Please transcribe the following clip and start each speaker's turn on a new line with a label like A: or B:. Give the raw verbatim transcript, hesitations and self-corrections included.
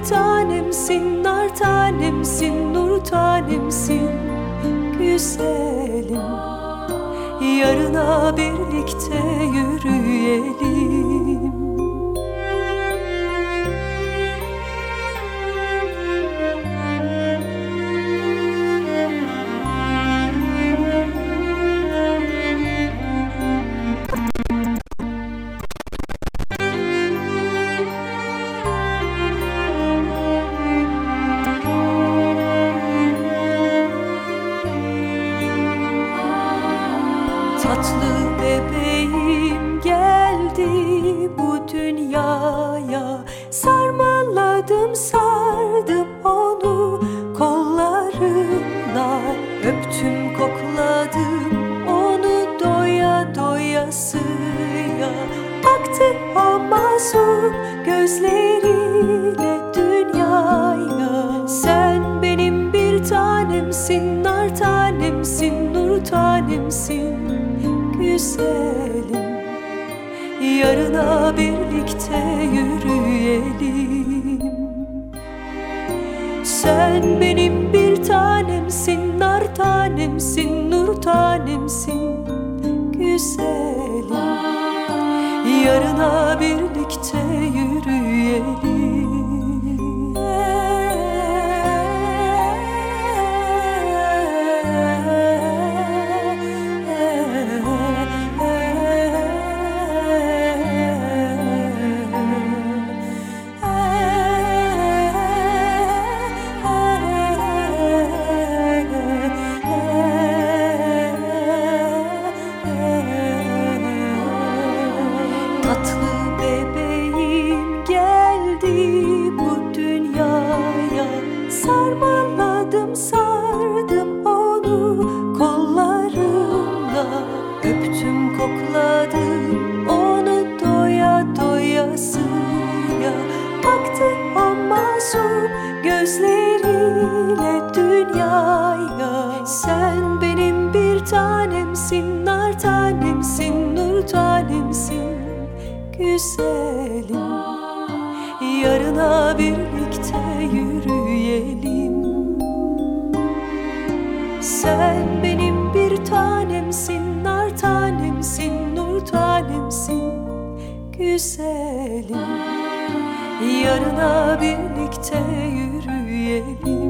A: bir tanemsin, nar tanemsin, nur tanemsin, güzelim. Yarına birlikte yürüyelim. Tatlı bebeğim geldi bu dünyaya, sarmaladım sardım onu kollarımla, öptüm kokladım onu doya doyasıya. Baktı o masum gözleriyle dünyaya. Sen benim bir tanemsin, nar tanemsin, nur tanemsin, güzelim. Yarına birlikte yürüyelim. Sen benim bir tanemsin, nar tanemsin, nur tanemsin, güzelim. Yarına birlikte yürüyelim. Tatlı bebeğim geldi bu dünyaya, sarmaladım sardım onu kollarımla, öptüm kokladım onu doya doyasıya. Baktı o masum gözleriyle dünyaya. Sen benim bir tanemsin, nar tanemsin, nur tanemsin, güzelim. Yarına birlikte yürüyelim. Sen benim bir tanemsin, nar tanemsin, nur tanemsin, güzelim. Yarına birlikte yürüyelim.